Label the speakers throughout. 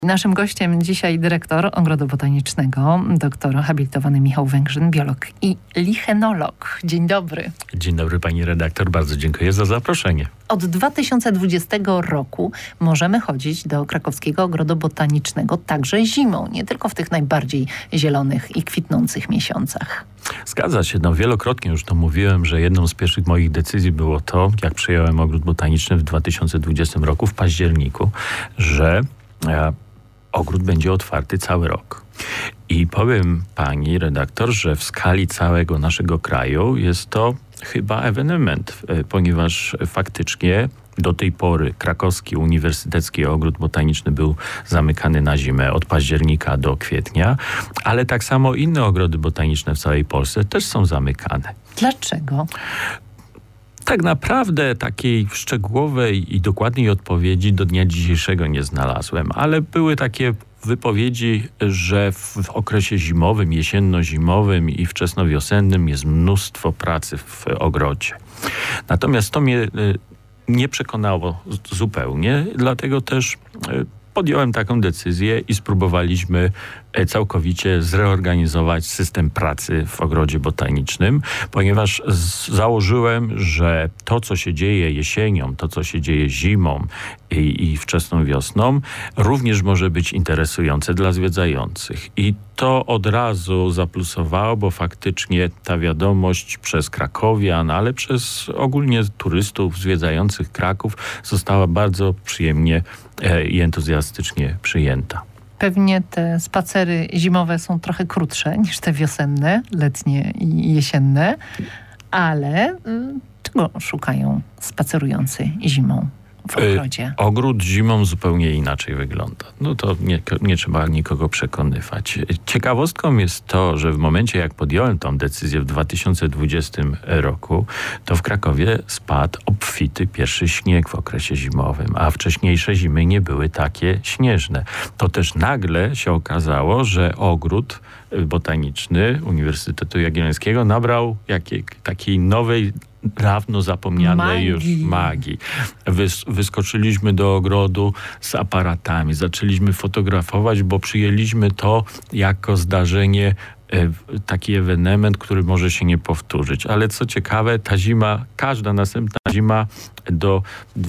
Speaker 1: Naszym gościem dzisiaj dyrektor Ogrodu Botanicznego, doktor habilitowany Michał Węgrzyn, biolog i lichenolog. Dzień dobry.
Speaker 2: Dzień dobry pani redaktor, bardzo dziękuję za zaproszenie.
Speaker 1: Od 2020 roku możemy chodzić do krakowskiego Ogrodu Botanicznego także zimą, nie tylko w tych najbardziej zielonych i kwitnących miesiącach.
Speaker 2: Zgadza się, wielokrotnie już to mówiłem, że jedną z pierwszych moich decyzji było to, jak przejąłem Ogród Botaniczny w 2020 roku, w październiku, że ogród będzie otwarty cały rok. I powiem pani redaktor, że w skali całego naszego kraju jest to chyba ewenement, ponieważ faktycznie do tej pory Krakowski Uniwersytecki Ogród Botaniczny był zamykany na zimę od października do kwietnia, ale tak samo inne ogrody botaniczne w całej Polsce też są zamykane.
Speaker 1: Dlaczego?
Speaker 2: Tak naprawdę takiej szczegółowej i dokładnej odpowiedzi do dnia dzisiejszego nie znalazłem, ale były takie wypowiedzi, że w okresie zimowym, jesienno-zimowym i wczesnowiosennym jest mnóstwo pracy w ogrodzie. Natomiast to mnie nie przekonało zupełnie, dlatego też podjąłem taką decyzję i spróbowaliśmy całkowicie zreorganizować system pracy w ogrodzie botanicznym, ponieważ założyłem, że to, co się dzieje jesienią, to, co się dzieje zimą i wczesną wiosną, również może być interesujące dla zwiedzających. I to od razu zaplusowało, bo faktycznie ta wiadomość przez krakowian, ale przez ogólnie turystów zwiedzających Kraków została bardzo przyjemnie i entuzjastycznie przyjęta.
Speaker 1: Pewnie te spacery zimowe są trochę krótsze niż te wiosenne, letnie i jesienne, ale czego szukają spacerujący zimą w ogrodzie?
Speaker 2: Ogród zimą zupełnie inaczej wygląda. No to nie trzeba nikogo przekonywać. Ciekawostką jest to, że w momencie jak podjąłem tą decyzję w 2020 roku, to w Krakowie spadł obfity pierwszy śnieg w okresie zimowym, a wcześniejsze zimy nie były takie śnieżne. To też nagle się okazało, że ogród botaniczny Uniwersytetu Jagiellońskiego nabrał takiej nowej, dawno zapomnianej już magii. Wyskoczyliśmy do ogrodu z aparatami, zaczęliśmy fotografować, bo przyjęliśmy to jako zdarzenie, taki ewenement, który może się nie powtórzyć. Ale co ciekawe, ta zima, każda następna zima do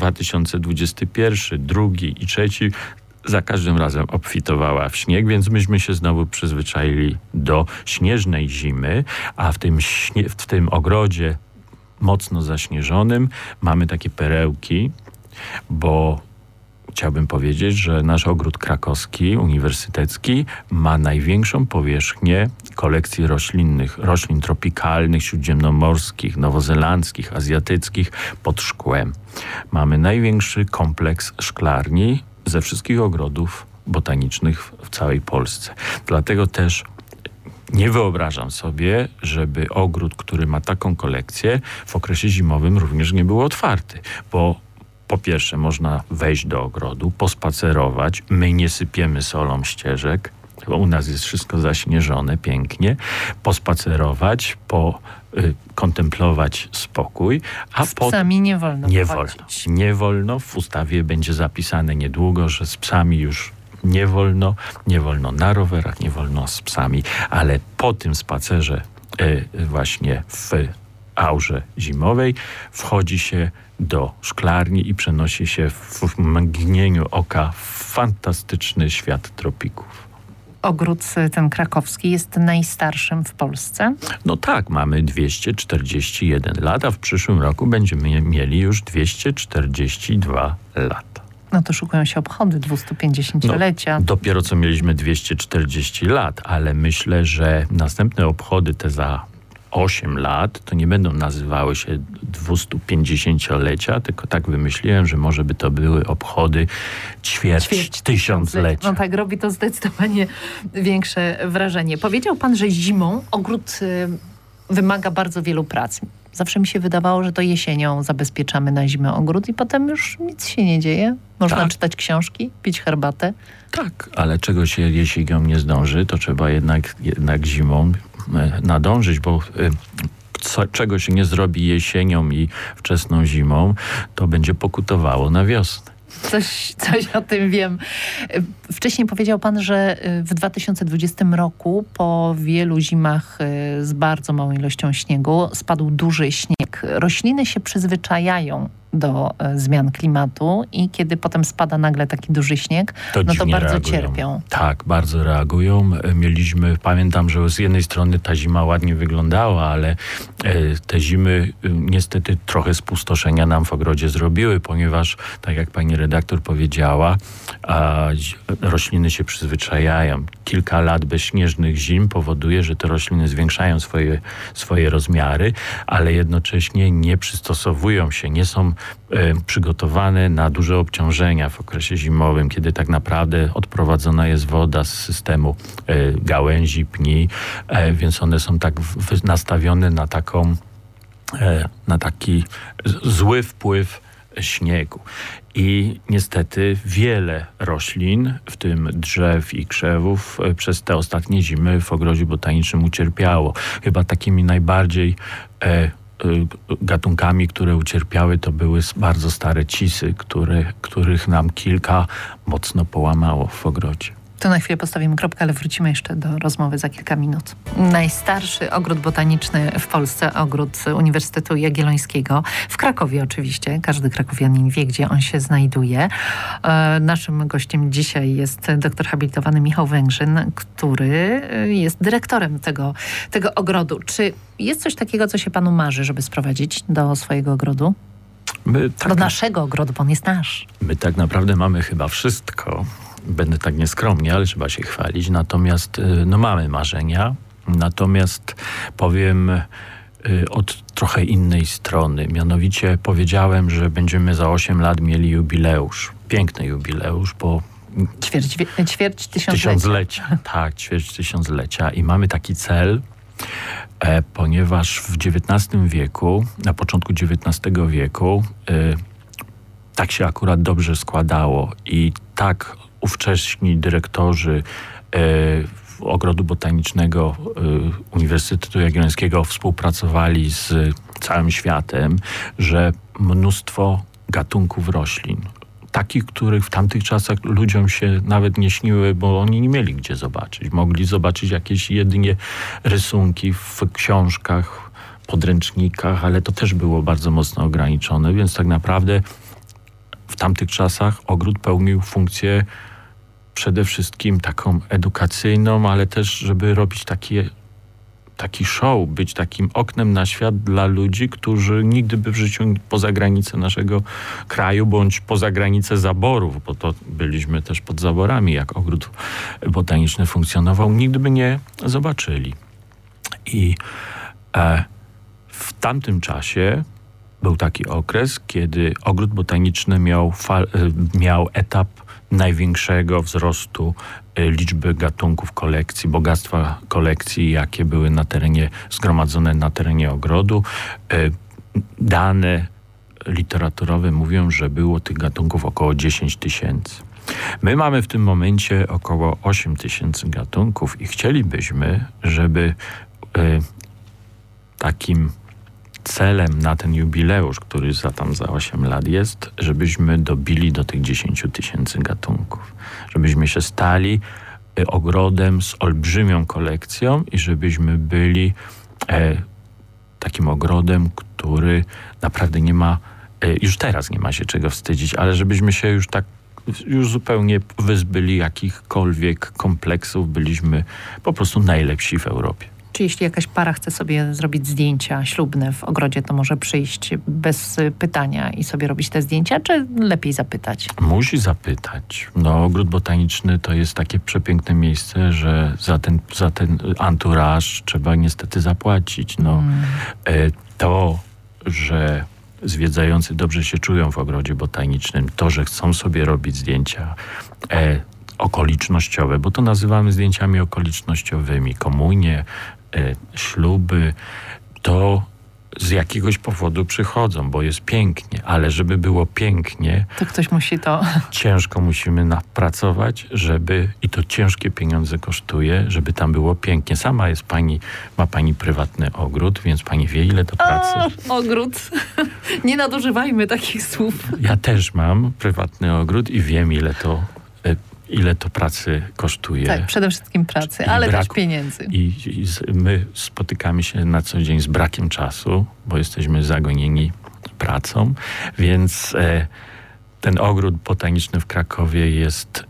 Speaker 2: 2021, drugi i trzeci za każdym razem obfitowała w śnieg, więc myśmy się znowu przyzwyczaili do śnieżnej zimy, a w tym ogrodzie mocno zaśnieżonym mamy takie perełki, bo chciałbym powiedzieć, że nasz ogród krakowski, uniwersytecki ma największą powierzchnię kolekcji roślinnych, roślin tropikalnych, śródziemnomorskich, nowozelandzkich, azjatyckich pod szkłem. Mamy największy kompleks szklarni ze wszystkich ogrodów botanicznych w całej Polsce. Dlatego też nie wyobrażam sobie, żeby ogród, który ma taką kolekcję, w okresie zimowym również nie był otwarty, bo po pierwsze można wejść do ogrodu, pospacerować, my nie sypiemy solą ścieżek, bo u nas jest wszystko zaśnieżone pięknie, pospacerować, kontemplować spokój, a
Speaker 1: z psami nie wolno.
Speaker 2: Nie wolno. W ustawie będzie zapisane niedługo, że z psami już nie wolno na rowerach, nie wolno z psami, ale po tym spacerze właśnie w aurze zimowej wchodzi się do szklarni i przenosi się w mgnieniu oka w fantastyczny świat tropików.
Speaker 1: Ogród ten krakowski jest najstarszym w Polsce? No
Speaker 2: tak, mamy 241 lat, a w przyszłym roku będziemy mieli już 242 lata.
Speaker 1: No to szukają się obchody 250-lecia.
Speaker 2: Dopiero co mieliśmy 240 lat, ale myślę, że następne obchody te za 8 lat to nie będą nazywały się 250-lecia, tylko tak wymyśliłem, że może by to były obchody ćwierć tysiąclecia.
Speaker 1: No tak, robi to zdecydowanie większe wrażenie. Powiedział pan, że zimą ogród wymaga bardzo wielu prac. Zawsze mi się wydawało, że to jesienią zabezpieczamy na zimę ogród i potem już nic się nie dzieje. Można czytać książki, pić herbatę.
Speaker 2: Tak, ale czego się jesienią nie zdąży, to trzeba jednak zimą nadążyć, bo czego się nie zrobi jesienią i wczesną zimą, to będzie pokutowało na wiosnę.
Speaker 1: Coś o tym wiem. Wcześniej powiedział pan, że w 2020 roku po wielu zimach z bardzo małą ilością śniegu spadł duży śnieg. Rośliny się przyzwyczajają do zmian klimatu i kiedy potem spada nagle taki duży śnieg, to bardzo reagują. Cierpią.
Speaker 2: Tak, bardzo reagują. Pamiętam, że z jednej strony ta zima ładnie wyglądała, ale te zimy niestety trochę spustoszenia nam w ogrodzie zrobiły, ponieważ, tak jak pani redaktor powiedziała, rośliny się przyzwyczajają. Kilka lat bezśnieżnych zim powoduje, że te rośliny zwiększają swoje rozmiary, ale jednocześnie nie przystosowują się, nie są przygotowane na duże obciążenia w okresie zimowym, kiedy tak naprawdę odprowadzona jest woda z systemu gałęzi, pni, więc one są tak nastawione na taki zły wpływ śniegu. I niestety wiele roślin, w tym drzew i krzewów, przez te ostatnie zimy w ogrodzie botanicznym ucierpiało. Chyba takimi najbardziej gatunkami, które ucierpiały, to były bardzo stare cisy, których nam kilka mocno połamało w ogrodzie.
Speaker 1: To na chwilę postawimy kropkę, ale wrócimy jeszcze do rozmowy za kilka minut. Najstarszy ogród botaniczny w Polsce, ogród Uniwersytetu Jagiellońskiego. W Krakowie oczywiście. Każdy krakowianin wie, gdzie on się znajduje. Naszym gościem dzisiaj jest doktor habilitowany Michał Węgrzyn, który jest dyrektorem tego ogrodu. Czy jest coś takiego, co się panu marzy, żeby sprowadzić do swojego ogrodu? Do naszego ogrodu, bo on jest nasz.
Speaker 2: My tak naprawdę mamy chyba wszystko. Będę tak nieskromnie, ale trzeba się chwalić. Natomiast mamy marzenia. Natomiast powiem od trochę innej strony. Mianowicie powiedziałem, że będziemy za 8 lat mieli jubileusz. Piękny jubileusz, bo
Speaker 1: ćwierć tysiąclecia.
Speaker 2: Tak, ćwierć tysiąclecia. I mamy taki cel, ponieważ w XIX wieku, na początku XIX wieku, tak się akurat dobrze składało i tak ówcześni dyrektorzy Ogrodu Botanicznego Uniwersytetu Jagiellońskiego współpracowali z całym światem, że mnóstwo gatunków roślin, takich, których w tamtych czasach ludziom się nawet nie śniły, bo oni nie mieli gdzie zobaczyć. Mogli zobaczyć jakieś jedynie rysunki w książkach, podręcznikach, ale to też było bardzo mocno ograniczone, więc tak naprawdę w tamtych czasach ogród pełnił funkcję przede wszystkim taką edukacyjną, ale też, żeby robić taki show, być takim oknem na świat dla ludzi, którzy nigdy by w życiu poza granicę naszego kraju, bądź poza granicę zaborów, bo to byliśmy też pod zaborami, jak ogród botaniczny funkcjonował, nigdy by nie zobaczyli. I w tamtym czasie był taki okres, kiedy ogród botaniczny miał etap największego wzrostu liczby gatunków kolekcji, bogactwa kolekcji, jakie były zgromadzone na terenie ogrodu. Dane literaturowe mówią, że było tych gatunków około 10 000. My mamy w tym momencie około 8 000 gatunków i chcielibyśmy, żeby takim celem na ten jubileusz, który za 8 lat jest, żebyśmy dobili do tych 10 000 gatunków. Żebyśmy się stali ogrodem z olbrzymią kolekcją i żebyśmy byli takim ogrodem, który naprawdę nie ma, już teraz nie ma się czego wstydzić, ale żebyśmy się już zupełnie wyzbyli jakichkolwiek kompleksów, byliśmy po prostu najlepsi w Europie.
Speaker 1: Czy jeśli jakaś para chce sobie zrobić zdjęcia ślubne w ogrodzie, to może przyjść bez pytania i sobie robić te zdjęcia, czy lepiej zapytać?
Speaker 2: Musi zapytać. Ogród botaniczny to jest takie przepiękne miejsce, że za ten anturaż trzeba niestety zapłacić. To, że zwiedzający dobrze się czują w ogrodzie botanicznym, to, że chcą sobie robić zdjęcia okolicznościowe, bo to nazywamy zdjęciami okolicznościowymi, komunie, śluby, to z jakiegoś powodu przychodzą, bo jest pięknie, ale żeby było pięknie,
Speaker 1: to ktoś musi to...
Speaker 2: ciężko musimy pracować, i to ciężkie pieniądze kosztuje, żeby tam było pięknie. Sama jest ma pani prywatny ogród, więc pani wie, ile to pracy.
Speaker 1: Ogród. Nie nadużywajmy takich słów.
Speaker 2: Ja też mam prywatny ogród i wiem, ile to pracy kosztuje.
Speaker 1: Tak, przede wszystkim pracy, ale też pieniędzy.
Speaker 2: My spotykamy się na co dzień z brakiem czasu, bo jesteśmy zagonieni pracą, więc ten ogród botaniczny w Krakowie jest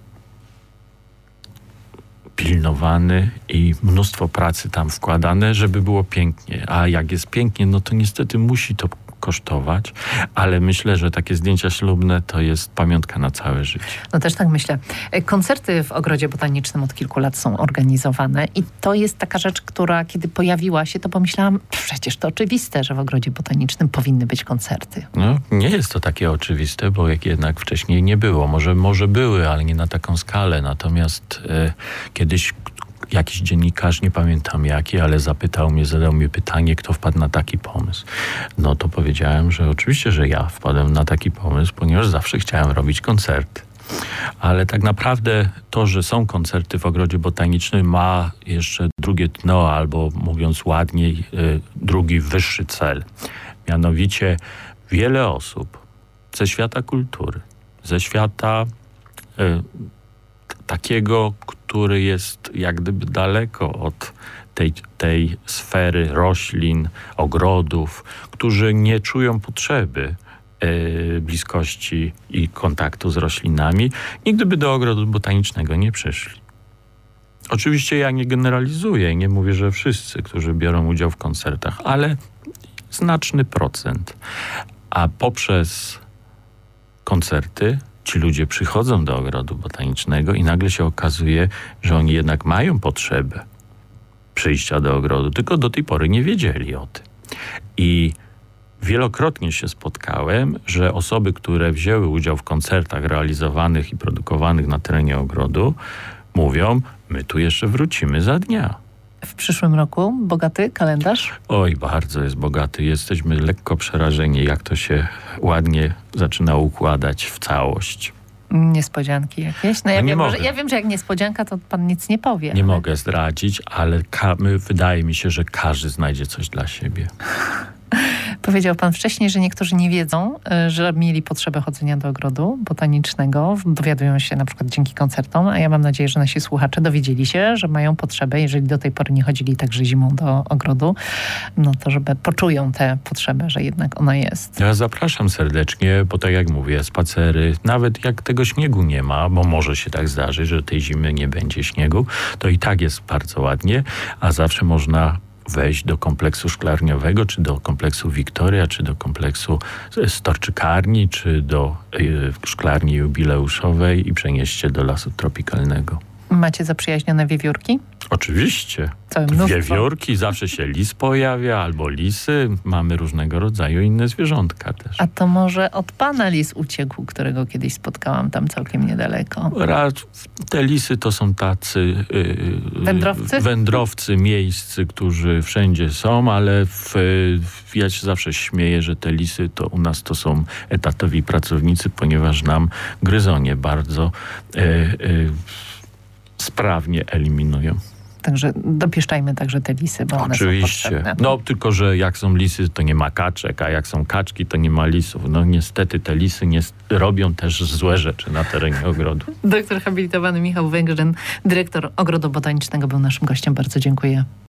Speaker 2: pilnowany i mnóstwo pracy tam wkładane, żeby było pięknie. A jak jest pięknie, no to niestety musi to kosztować, ale myślę, że takie zdjęcia ślubne to jest pamiątka na całe życie.
Speaker 1: No też tak myślę. Koncerty w Ogrodzie Botanicznym od kilku lat są organizowane i to jest taka rzecz, która kiedy pojawiła się, to pomyślałam, przecież to oczywiste, że w Ogrodzie Botanicznym powinny być koncerty.
Speaker 2: No, nie jest to takie oczywiste, bo jak jednak wcześniej nie było. Może były, ale nie na taką skalę. Natomiast kiedyś jakiś dziennikarz, nie pamiętam jaki, ale zadał mi pytanie, kto wpadł na taki pomysł. No to powiedziałem, że oczywiście, że ja wpadłem na taki pomysł, ponieważ zawsze chciałem robić koncerty. Ale tak naprawdę to, że są koncerty w Ogrodzie Botanicznym, ma jeszcze drugie dno, albo mówiąc ładniej, drugi wyższy cel. Mianowicie wiele osób ze świata kultury, ze świata takiego, który jest jak gdyby daleko od tej sfery roślin, ogrodów, którzy nie czują potrzeby bliskości i kontaktu z roślinami, nigdy by do Ogrodu Botanicznego nie przyszli. Oczywiście ja nie generalizuję, nie mówię, że wszyscy, którzy biorą udział w koncertach, ale znaczny procent. A poprzez koncerty ci ludzie przychodzą do Ogrodu Botanicznego i nagle się okazuje, że oni jednak mają potrzebę przyjścia do ogrodu, tylko do tej pory nie wiedzieli o tym. I wielokrotnie się spotkałem, że osoby, które wzięły udział w koncertach realizowanych i produkowanych na terenie ogrodu, mówią, my tu jeszcze wrócimy za dnia.
Speaker 1: W przyszłym roku bogaty kalendarz?
Speaker 2: Oj, bardzo jest bogaty. Jesteśmy lekko przerażeni, jak to się ładnie zaczyna układać w całość.
Speaker 1: Niespodzianki jakieś? No ja wiem, że jak niespodzianka, to pan nic nie powie.
Speaker 2: Nie mogę zdradzić, ale wydaje mi się, że każdy znajdzie coś dla siebie.
Speaker 1: Powiedział pan wcześniej, że niektórzy nie wiedzą, że mieli potrzebę chodzenia do Ogrodu Botanicznego. Dowiadują się na przykład dzięki koncertom, a ja mam nadzieję, że nasi słuchacze dowiedzieli się, że mają potrzebę, jeżeli do tej pory nie chodzili także zimą do ogrodu, no to żeby poczują tę potrzebę, że jednak ona jest.
Speaker 2: Ja zapraszam serdecznie, bo tak jak mówię, spacery, nawet jak tego śniegu nie ma, bo może się tak zdarzyć, że tej zimy nie będzie śniegu, to i tak jest bardzo ładnie, a zawsze można wejść do kompleksu szklarniowego, czy do kompleksu Wiktoria, czy do kompleksu storczykarni, czy do szklarni jubileuszowej i przenieść się do lasu tropikalnego.
Speaker 1: Macie zaprzyjaźnione wiewiórki?
Speaker 2: Oczywiście. Wiewiórki, zawsze się lis pojawia, albo lisy. Mamy różnego rodzaju inne zwierzątka też.
Speaker 1: A to może od pana lis uciekł, którego kiedyś spotkałam tam całkiem niedaleko?
Speaker 2: Te lisy to są tacy wędrowcy miejscy, którzy wszędzie są, ale ja się zawsze śmieję, że te lisy to u nas to są etatowi pracownicy, ponieważ nam gryzonie bardzo sprawnie eliminują.
Speaker 1: Także dopieszczajmy także te lisy, bo one są potrzebne.
Speaker 2: No tylko, że jak są lisy, to nie ma kaczek, a jak są kaczki, to nie ma lisów. No niestety te lisy robią też złe rzeczy na terenie ogrodu.
Speaker 1: Doktor habilitowany Michał Węgrzyn, dyrektor Ogrodu Botanicznego był naszym gościem. Bardzo dziękuję.